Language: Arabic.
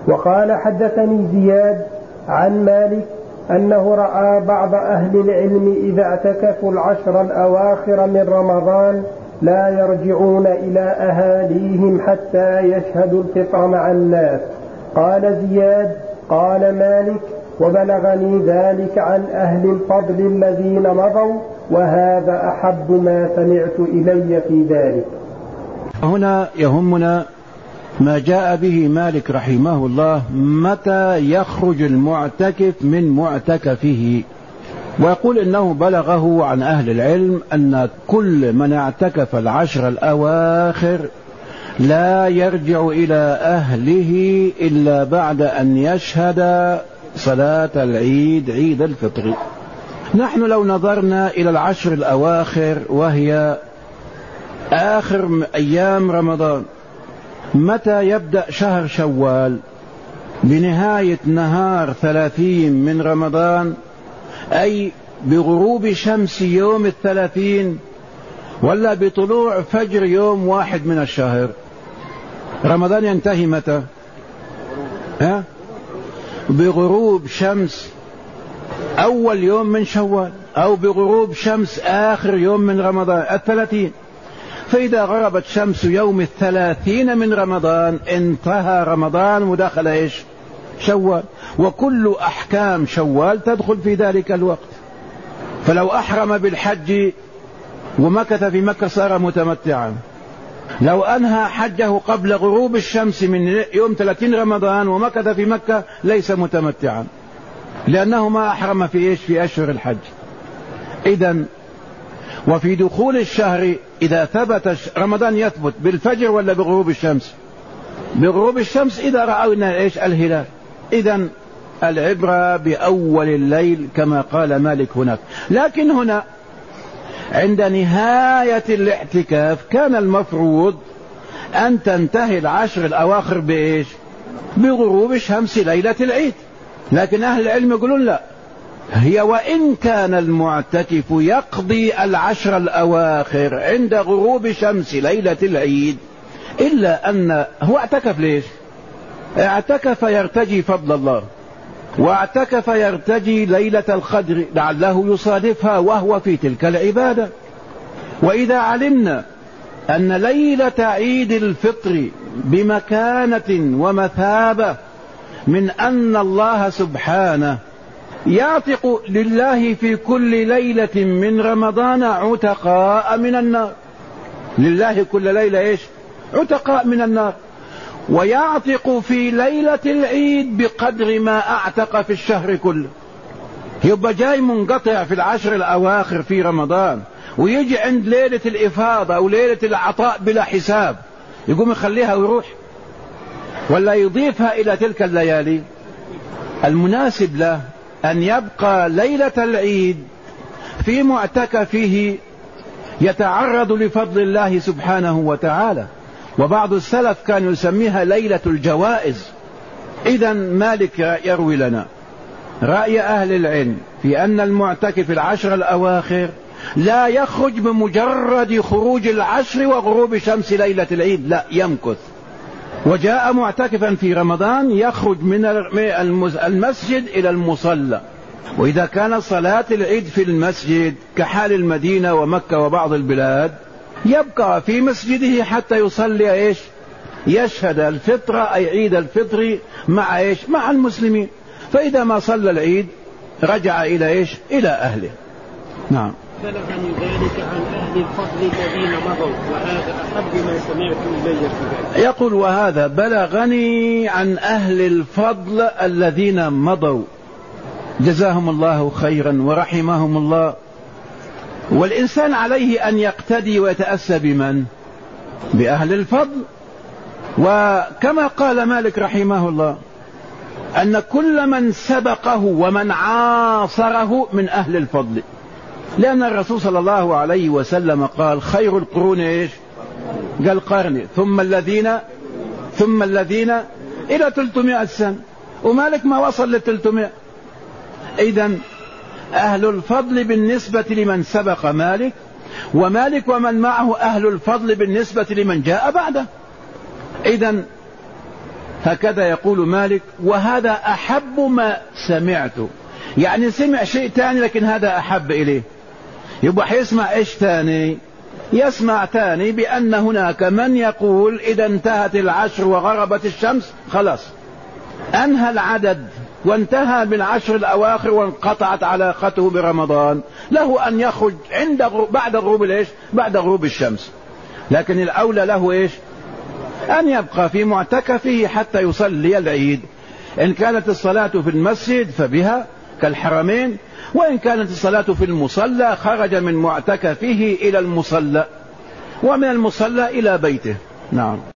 وقال حدثني زياد عن مالك أنه رأى بعض أهل العلم إذا اعتكفوا العشر الأواخر من رمضان لا يرجعون إلى أهاليهم حتى يشهدوا الفطر مع الناس. قال زياد قال مالك وبلغني ذلك عن أهل الفضل الذين مضوا وهذا أحب ما سمعت إلي في ذلك. هنا يهمنا ما جاء به مالك رحمه الله متى يخرج المعتكف من معتكفه، ويقول إنه بلغه عن أهل العلم أن كل من اعتكف العشر الأواخر لا يرجع إلى أهله إلا بعد أن يشهد صلاة العيد عيد الفطر. نحن لو نظرنا إلى العشر الأواخر وهي آخر أيام رمضان، متى يبدأ شهر شوال؟ بنهاية نهار 30 من رمضان، أي بغروب شمس يوم 30 ولا بطلوع فجر يوم 1 من الشهر؟ رمضان ينتهي متى؟ بغروب شمس أول يوم من شوال أو بغروب شمس آخر يوم من رمضان 30. فإذا غربت شمس يوم 30 من رمضان انتهى رمضان ودخل إيش؟ شوال، وكل أحكام شوال تدخل في ذلك الوقت. فلو أحرم بالحج ومكث في مكة صار متمتعا، لو أنهى حجه قبل غروب الشمس من يوم 30 رمضان ومكث في مكة ليس متمتعا، لأنه ما أحرم في إيش؟ في أشهر الحج. إذن وفي دخول الشهر إذا ثبت رمضان يثبت بالفجر ولا بغروب الشمس؟ بغروب الشمس إذا رأينا إيش؟ الهلال. إذن العبرة بأول الليل كما قال مالك هناك. لكن هنا عند نهاية الاعتكاف كان المفروض أن تنتهي العشر الأواخر بإيش؟ بغروب شمس ليلة العيد. لكن أهل العلم يقولون لا، هي وإن كان المعتكف يقضي العشر الأواخر عند غروب شمس ليلة العيد، إلا أن هو اعتكف ليش؟ اعتكف يرتجي فضل الله، واعتكف يرتجي ليلة القدر لعله يصادفها وهو في تلك العبادة. وإذا علمنا أن ليلة عيد الفطر بمكانة ومثابة من أن الله سبحانه يعتق لله في كل ليلة من رمضان عتقاء من النار، لله كل ليلة إيش؟ عتقاء من النار، ويعتق في ليلة العيد بقدر ما أعتق في الشهر كله. يبقى جاي منقطع في العشر الأواخر في رمضان ويجي عند ليلة الإفاضة أو ليلة العطاء بلا حساب يقوم يخليها ويروح، ولا يضيفها إلى تلك الليالي؟ المناسب له أن يبقى ليلة العيد في معتكفه يتعرض لفضل الله سبحانه وتعالى. وبعض السلف كان يسميها ليلة الجوائز. إذن مالك يروي لنا رأي أهل العلم في أن المعتكف العشر الأواخر لا يخرج بمجرد خروج العشر وغروب شمس ليلة العيد، لا، يمكث. وجاء معتكفا في رمضان يخرج من المسجد إلى المصلى، وإذا كان صلاة العيد في المسجد كحال المدينة ومكة وبعض البلاد يبقى في مسجده حتى يصلي إيش؟ يشهد الفطر أي عيد الفطر مع إيش؟ مع المسلمين. فإذا ما صلى العيد رجع إلى إيش؟ إلى أهله. نعم. بلغني ذلك عن أهل الفضل الذين مضوا وهذا أحب ما سمعت إلي في ذلك. يقول وهذا بلغني عن أهل الفضل الذين مضوا، جزاهم الله خيرا ورحمهم الله. والإنسان عليه أن يقتدي ويتأسى بمن؟ بأهل الفضل. وكما قال مالك رحمه الله أن كل من سبقه ومن عاصره من أهل الفضل، لأن الرسول صلى الله عليه وسلم قال خير القرون إيش؟ قال قرني ثم الذين إلى 300 سنة، ومالك ما وصل ل 300. إذن أهل الفضل بالنسبة لمن سبق مالك، ومالك ومن معه أهل الفضل بالنسبة لمن جاء بعده. إذن هكذا يقول مالك، وهذا أحب ما سمعته. يعني سمع شيء تاني لكن هذا أحب إليه. يبقى حيسمع إيش تاني؟ يسمع تاني بأن هناك من يقول إذا انتهت العشر وغربت الشمس خلاص أنهى العدد وانتهى بالعشر الأواخر وانقطعت علاقته برمضان، له أن يخرج بعد غروب الإيش؟ بعد غروب الشمس. لكن الأولى له إيش؟ أن يبقى في معتكفه حتى يصلي العيد. إن كانت الصلاة في المسجد فبها كالحرمين، وإن كانت الصلاة في المصلى خرج من معتكفه إلى المصلى، ومن المصلى إلى بيته. نعم.